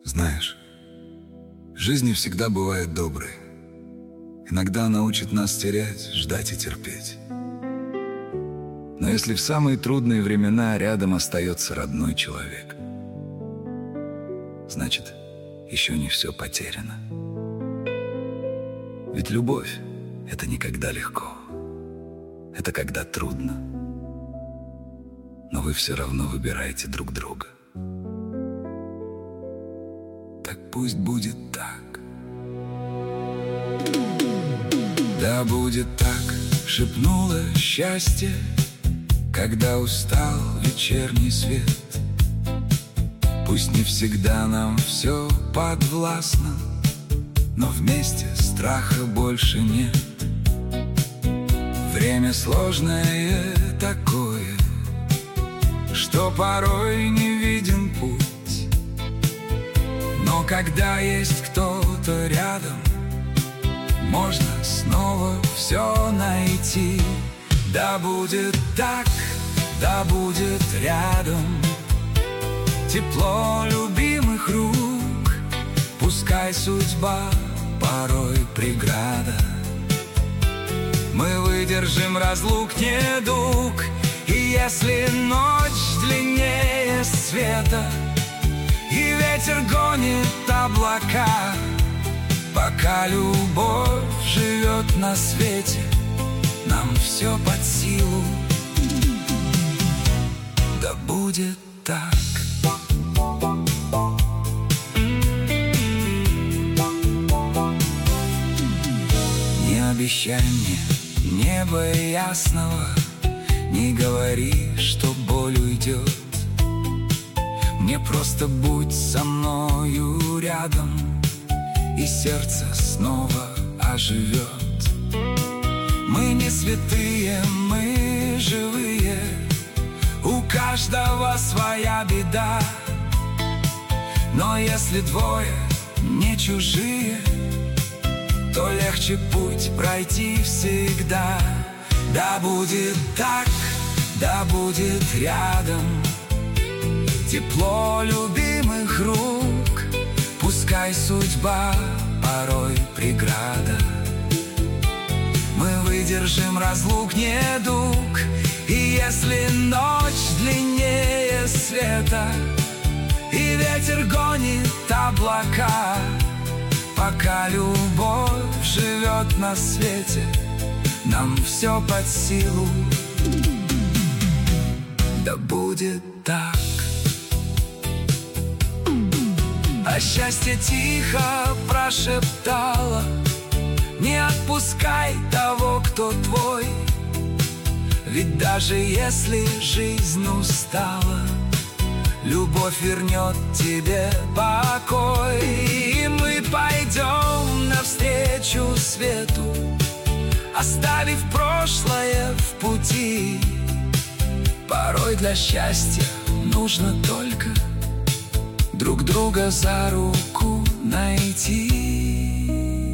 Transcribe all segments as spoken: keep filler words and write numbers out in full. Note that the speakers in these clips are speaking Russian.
Знаешь, жизнь не всегда бывает доброй. Иногда она учит нас терять, ждать и терпеть. Но если в самые трудные времена рядом остается родной человек, значит, еще не все потеряно. Ведь любовь — это никогда легко. Это когда трудно. Но вы все равно выбираете друг друга. Так пусть будет так. Да будет так, шепнуло счастье, когда устал вечерний свет. Пусть не всегда нам все подвластно, но вместе страха больше нет. Время сложное такое, что порой не виден путь. Но когда есть кто-то рядом, можно снова все найти. Да будет так, да будет рядом тепло любимых рук. Пускай судьба порой преграда, мы выдержим разлук недуг. И если ночь длиннее света и ветер гонит облака, пока любовь живет на свете, нам все под силу. Да будет так. Не обещай мне неба ясного, не говори, что боль уйдет. Мне просто будь со мною рядом, и сердце снова оживет. Мы не святые, мы живые, у каждого своя беда. Но если двое не чужие, то легче путь пройти всегда. Да будет так, да будет рядом тепло любимых рук. Пускай судьба порой преграда, мы выдержим разлук недуг. И если ночь длиннее света и ветер гонит облака, пока любовь живет на свете, нам все под силу. Да будет так. А счастье тихо прошептало: не отпускай того, кто твой. Ведь даже если жизнь устала, любовь вернет тебе покой. И мы пойдем навстречу свету, оставив прошлое в пути. Порой для счастья нужно только друг друга за руку найти.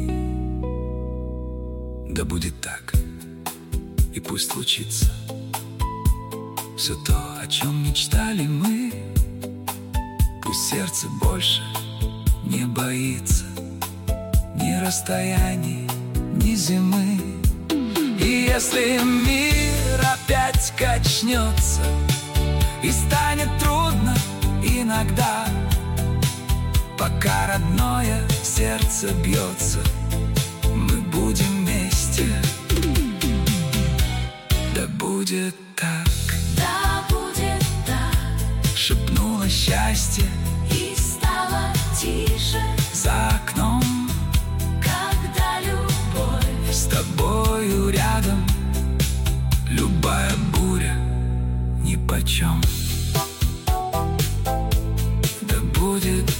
Да будет так, и пусть случится все то, о чем мечтали мы. Пусть сердце больше не боится ни расстояний, ни зимы. И если мир опять качнется и станет трудно иногда, пока родное сердце бьется, мы будем вместе. Да будет так. Да будет так. Шепнуло счастье, и стало тише за окном. Когда любовь с тобою рядом, любая буря нипочем. Да будет